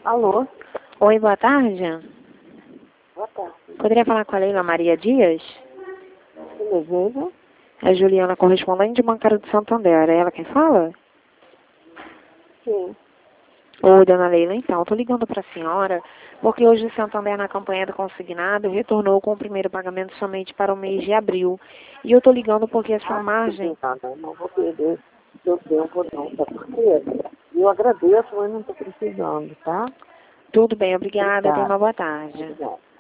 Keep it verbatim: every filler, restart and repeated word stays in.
Alô? Oi, boa tarde. Boa tarde. Poderia falar com a Leila Maria Dias? Que deseja? É Juliana, correspondente bancária do Santander. É ela quem fala? Sim. Oi, dona Leila. Então, estou ligando para a senhora porque hoje o Santander, na campanha do consignado, retornou com o primeiro pagamento somente para o mês de abril. E eu estou ligando porque a sua Ah, margem... nada, não vou perder seu tempo não, tá? Porque eu agradeço, mas não estou precisando, tá? Tudo bem, obrigada. Tenha Obrigada. uma boa tarde. Obrigada.